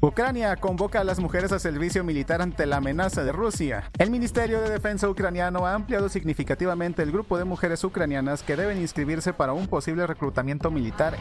Ucrania convoca a las mujeres a servicio militar ante la amenaza de Rusia. El Ministerio de Defensa ucraniano ha ampliado significativamente el grupo de mujeres ucranianas que deben inscribirse para un posible reclutamiento militar.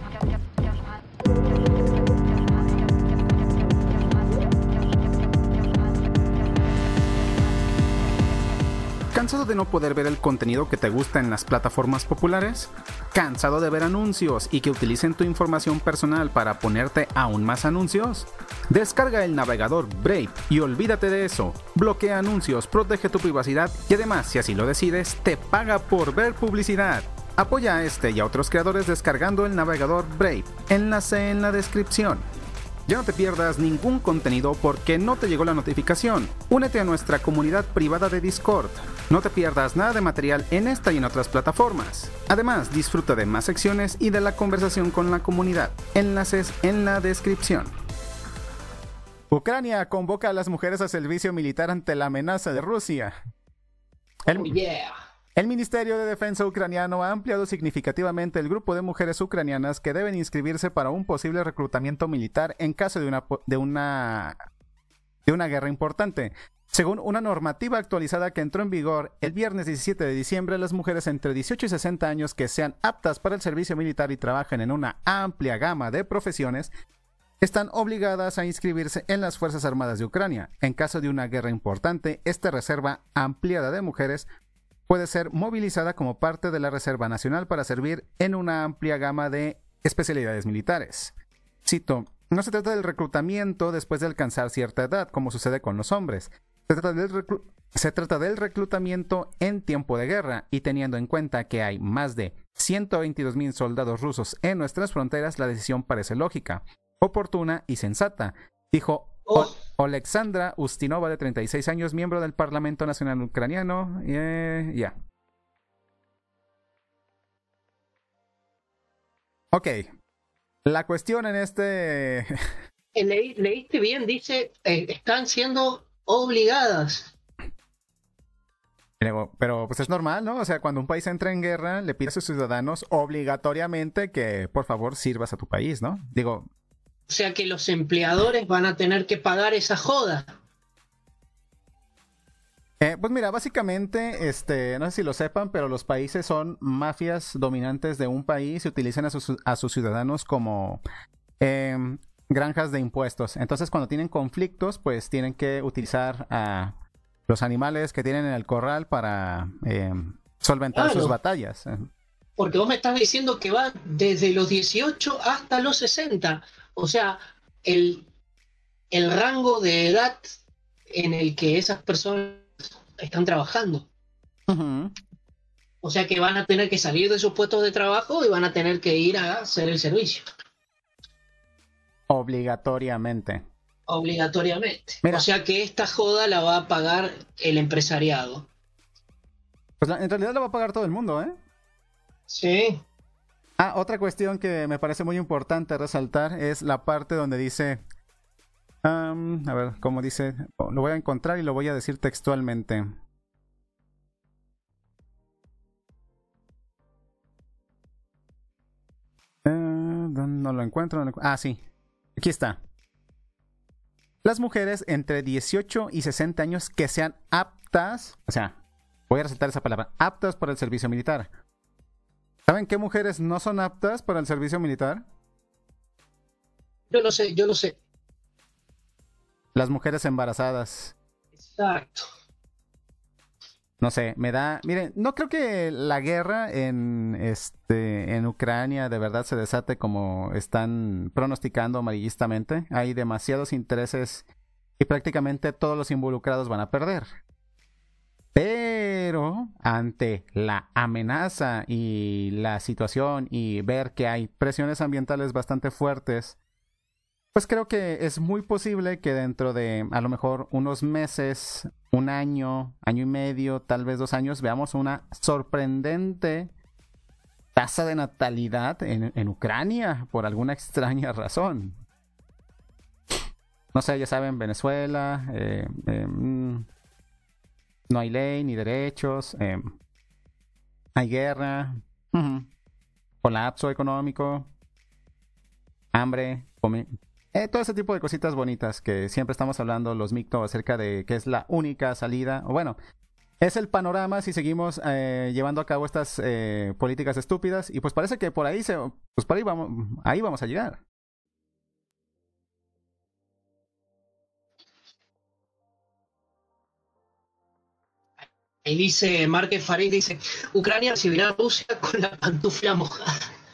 ¿Cansado de no poder ver el contenido que te gusta en las plataformas populares? ¿Cansado de ver anuncios y que utilicen tu información personal para ponerte aún más anuncios? Descarga el navegador Brave y olvídate de eso. Bloquea anuncios, protege tu privacidad y además, si así lo decides, te paga por ver publicidad. Apoya a este y a otros creadores descargando el navegador Brave. Enlace en la descripción. Ya no te pierdas ningún contenido porque no te llegó la notificación. Únete a nuestra comunidad privada de Discord. No te pierdas nada de material en esta y en otras plataformas. Además, disfruta de más secciones y de la conversación con la comunidad. Enlaces en la descripción. Ucrania convoca a las mujeres a servicio militar ante la amenaza de Rusia. El Ministerio de Defensa ucraniano ha ampliado significativamente el grupo de mujeres ucranianas que deben inscribirse para un posible reclutamiento militar en caso de una guerra importante. Según una normativa actualizada que entró en vigor el viernes 17 de diciembre, las mujeres entre 18 y 60 años que sean aptas para el servicio militar y trabajen en una amplia gama de profesiones están obligadas a inscribirse en las Fuerzas Armadas de Ucrania. En caso de una guerra importante, esta reserva ampliada de mujeres puede ser movilizada como parte de la Reserva Nacional para servir en una amplia gama de especialidades militares. Cito, no se trata del reclutamiento después de alcanzar cierta edad, como sucede con los hombres. Se trata del reclutamiento en tiempo de guerra y teniendo en cuenta que hay más de 122,000 soldados rusos en nuestras fronteras, la decisión parece lógica, oportuna y sensata, dijo Oleksandra Ustinova, de 36 años, miembro del Parlamento Nacional Ucraniano. Ok. La cuestión en este... Leíste bien, dice, están siendo obligadas. Pero pues es normal, ¿no? O sea, cuando un país entra en guerra, le pide a sus ciudadanos obligatoriamente que por favor sirvas a tu país, ¿no? Digo... O sea que los empleadores van a tener que pagar esa joda. Pues mira, básicamente, no sé si lo sepan, pero los países son mafias dominantes de un país y utilizan a sus ciudadanos como granjas de impuestos. Entonces, cuando tienen conflictos, pues tienen que utilizar a los animales que tienen en el corral para solventar sus batallas. Porque vos me estás diciendo que va desde los 18 hasta los 60. O sea, el rango de edad en el que esas personas están trabajando. Uh-huh. O sea que van a tener que salir de sus puestos de trabajo y van a tener que ir a hacer el servicio. Obligatoriamente. Mira, o sea que esta joda la va a pagar el empresariado. Pues en realidad la va a pagar todo el mundo, ¿eh? Sí. Otra cuestión que me parece muy importante resaltar es la parte donde dice... a ver, ¿cómo dice? Lo voy a encontrar y lo voy a decir textualmente. No lo encuentro. Sí. Aquí está. Las mujeres entre 18 y 60 años que sean aptas... O sea, voy a resaltar esa palabra. Aptas para el servicio militar. ¿Saben qué mujeres no son aptas para el servicio militar? Yo lo sé. Las mujeres embarazadas. Exacto. No sé, miren, no creo que la guerra en Ucrania de verdad se desate como están pronosticando amarillistamente. Hay demasiados intereses y prácticamente todos los involucrados van a perder. Pero ante la amenaza y la situación y ver que hay presiones ambientales bastante fuertes, pues creo que es muy posible que dentro de a lo mejor unos meses, un año, año y medio, tal vez 2 años, veamos una sorprendente tasa de natalidad en Ucrania por alguna extraña razón. No sé, ya saben, Venezuela... no hay ley ni derechos, hay guerra, colapso económico, hambre, Todo ese tipo de cositas bonitas que siempre estamos hablando, los micto, acerca de que es la única salida, o bueno, es el panorama si seguimos llevando a cabo estas políticas estúpidas, y pues parece que por ahí pues por ahí vamos a llegar. Ahí dice Márquez Farid, dice, Ucrania recibirá a Rusia con la pantufla mojada.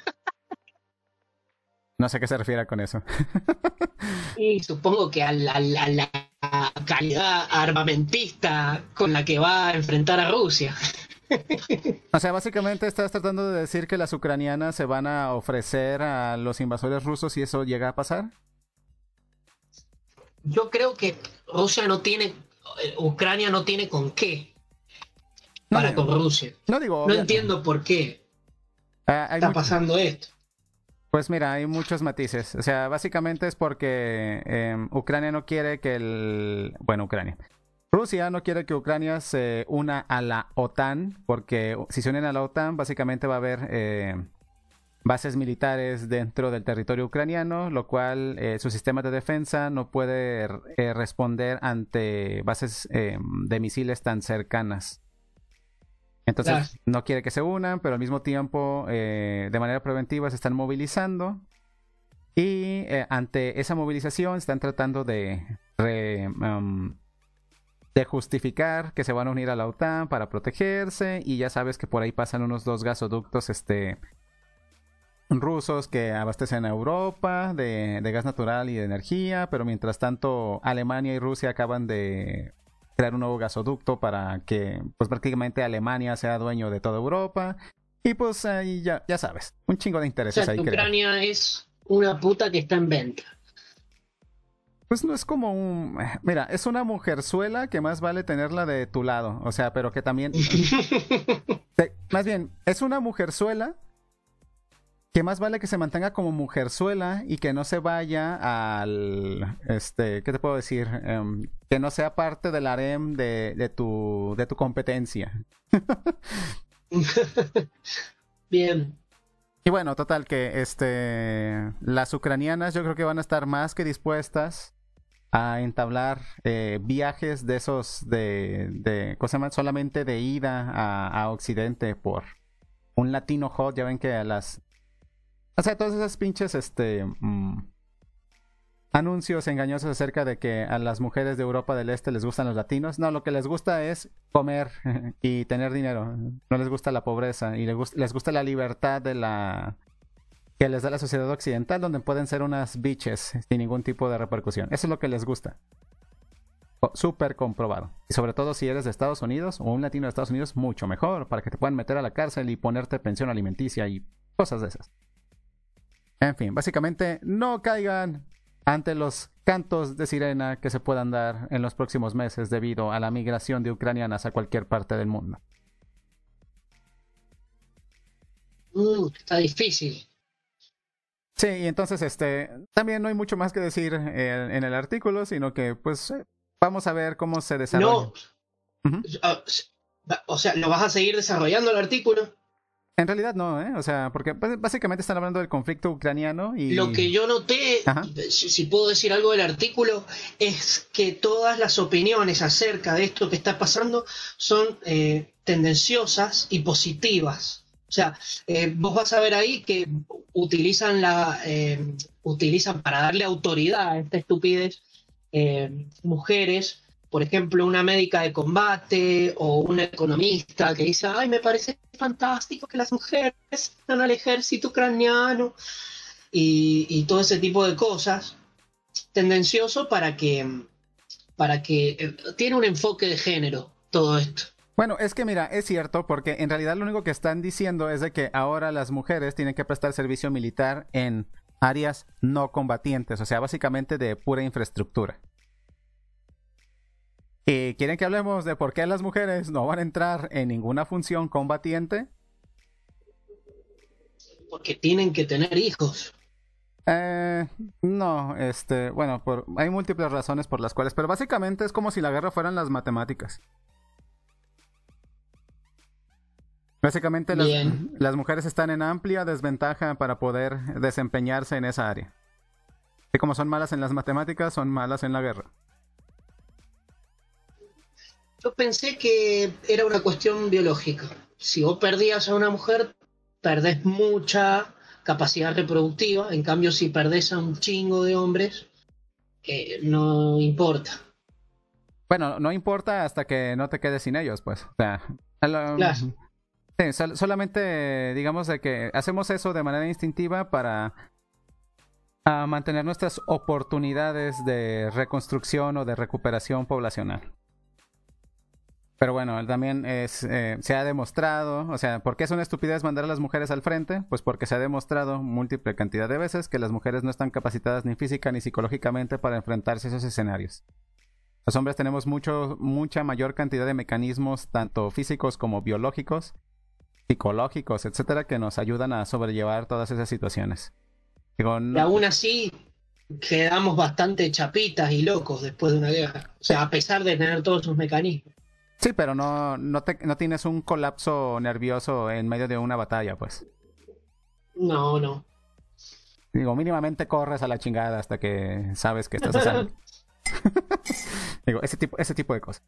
No sé qué se refiere con eso. Y supongo que a la calidad armamentista con la que va a enfrentar a Rusia. O sea, básicamente estás tratando de decir que las ucranianas se van a ofrecer a los invasores rusos y eso llega a pasar. Yo creo que Ucrania no tiene con qué para con Rusia. No entiendo por qué está pasando esto. Pues mira, hay muchos matices. O sea, básicamente es porque Ucrania no quiere que Rusia no quiere que Ucrania se una a la OTAN, porque si se unen a la OTAN, básicamente va a haber bases militares dentro del territorio ucraniano, lo cual su sistema de defensa no puede responder ante bases de misiles tan cercanas. Entonces no quiere que se unan, pero al mismo tiempo de manera preventiva se están movilizando y ante esa movilización están tratando de justificar que se van a unir a la OTAN para protegerse, y ya sabes que por ahí pasan unos 2 gasoductos rusos que abastecen a Europa de gas natural y de energía, pero mientras tanto Alemania y Rusia acaban de crear un nuevo gasoducto para que pues prácticamente Alemania sea dueño de toda Europa, y pues ahí ya sabes, un chingo de intereses. O sea, ahí Ucrania es una puta que está en venta. Pues no es como mira, es una mujerzuela que más vale tenerla de tu lado, o sea, pero que también más bien, es una mujerzuela que más vale que se mantenga como mujerzuela y que no se vaya al, ¿qué te puedo decir? Que no sea parte del harem de tu competencia. Bien. Y bueno, total que las ucranianas yo creo que van a estar más que dispuestas a entablar viajes de esos ¿cómo se llama? Solamente de ida a Occidente por un latino hot. Ya ven que o sea, todas esas pinches anuncios engañosos acerca de que a las mujeres de Europa del Este les gustan los latinos. No, lo que les gusta es comer y tener dinero. No les gusta la pobreza y les gusta la libertad que les da la sociedad occidental, donde pueden ser unas bitches sin ningún tipo de repercusión. Eso es lo que les gusta. Súper comprobado. Y sobre todo si eres de Estados Unidos o un latino de Estados Unidos, mucho mejor, para que te puedan meter a la cárcel y ponerte pensión alimenticia y cosas de esas. En fin, básicamente no caigan ante los cantos de sirena que se puedan dar en los próximos meses debido a la migración de ucranianas a cualquier parte del mundo. Está difícil. Sí, y entonces también no hay mucho más que decir en el artículo, sino que pues vamos a ver cómo se desarrolla. No, o sea, ¿lo vas a seguir desarrollando el artículo? En realidad no, o sea, porque básicamente están hablando del conflicto ucraniano y... Lo que yo noté, si puedo decir algo del artículo, es que todas las opiniones acerca de esto que está pasando son tendenciosas y positivas. O sea, vos vas a ver ahí que utilizan para darle autoridad a esta estupidez mujeres, por ejemplo, una médica de combate o una economista que dice, ay, me parece fantástico que las mujeres están al ejército ucraniano y todo ese tipo de cosas, tendencioso para que tiene un enfoque de género todo esto. Bueno, es que mira, es cierto, porque en realidad lo único que están diciendo es de que ahora las mujeres tienen que prestar servicio militar en áreas no combatientes, o sea, básicamente de pura infraestructura. ¿Y quieren que hablemos de por qué las mujeres no van a entrar en ninguna función combatiente? Porque tienen que tener hijos. No, bueno, hay múltiples razones por las cuales, pero básicamente es como si la guerra fueran las matemáticas. Básicamente las mujeres están en amplia desventaja para poder desempeñarse en esa área. Y como son malas en las matemáticas, son malas en la guerra. Yo pensé que era una cuestión biológica. Si vos perdías a una mujer, perdés mucha capacidad reproductiva. En cambio, si perdés a un chingo de hombres, no importa. Bueno, no importa hasta que no te quedes sin ellos, pues. O sea, Claro. sí, solamente digamos de que hacemos eso de manera instintiva para mantener nuestras oportunidades de reconstrucción o de recuperación poblacional. Pero bueno, también se ha demostrado, o sea, ¿por qué es una estupidez mandar a las mujeres al frente? Pues porque se ha demostrado múltiple cantidad de veces que las mujeres no están capacitadas ni física ni psicológicamente para enfrentarse a esos escenarios. Los hombres tenemos mucha mayor cantidad de mecanismos, tanto físicos como biológicos, psicológicos, etcétera, que nos ayudan a sobrellevar todas esas situaciones. Digo, Y aún así, quedamos bastante chapitas y locos después de una guerra. O sea, a pesar de tener todos sus mecanismos. sí, pero no tienes un colapso nervioso en medio de una batalla, pues. No, no. Digo, mínimamente corres a la chingada hasta que sabes que estás haciendo. Digo, ese tipo de cosas.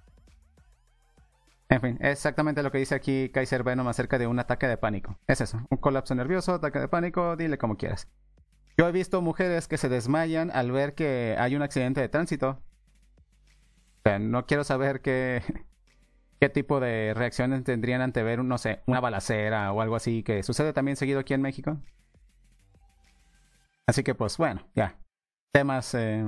En fin, es exactamente lo que dice aquí Kaiser Venom acerca de un ataque de pánico. Es eso, un colapso nervioso, ataque de pánico, dile como quieras. Yo he visto mujeres que se desmayan al ver que hay un accidente de tránsito. O sea, no quiero saber qué tipo de reacciones tendrían ante ver, no sé, una balacera o algo así, que sucede también seguido aquí en México. Así que pues bueno, ya. Temas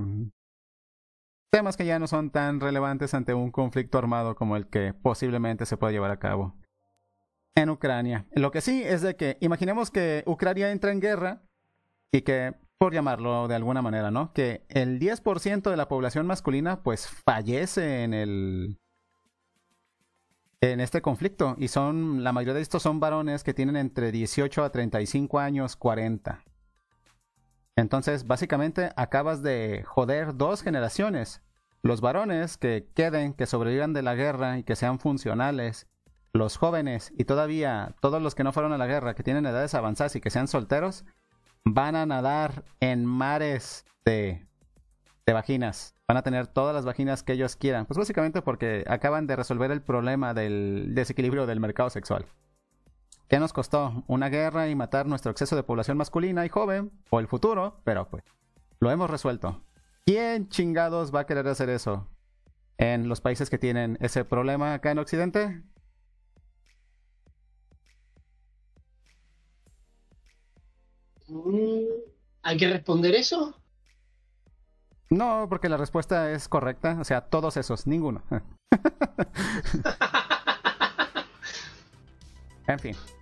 que ya no son tan relevantes ante un conflicto armado como el que posiblemente se pueda llevar a cabo en Ucrania. Lo que sí es de que imaginemos que Ucrania entra en guerra y que, por llamarlo de alguna manera, ¿no? Que el 10% de la población masculina pues fallece en este conflicto, y la mayoría de estos son varones que tienen entre 18 a 35 años, 40. Entonces, básicamente acabas de joder 2 generaciones. Los varones que queden, que sobrevivan de la guerra y que sean funcionales, los jóvenes y todavía todos los que no fueron a la guerra, que tienen edades avanzadas y que sean solteros, van a nadar en mares de vaginas. Van a tener todas las vaginas que ellos quieran. Pues básicamente porque acaban de resolver el problema del desequilibrio del mercado sexual. ¿Qué nos costó? Una guerra y matar nuestro exceso de población masculina y joven, o el futuro, pero pues lo hemos resuelto. ¿Quién chingados va a querer hacer eso en los países que tienen ese problema acá en Occidente? ¿Hay que responder eso? No, porque la respuesta es correcta. O sea, todos esos, ninguno. En fin.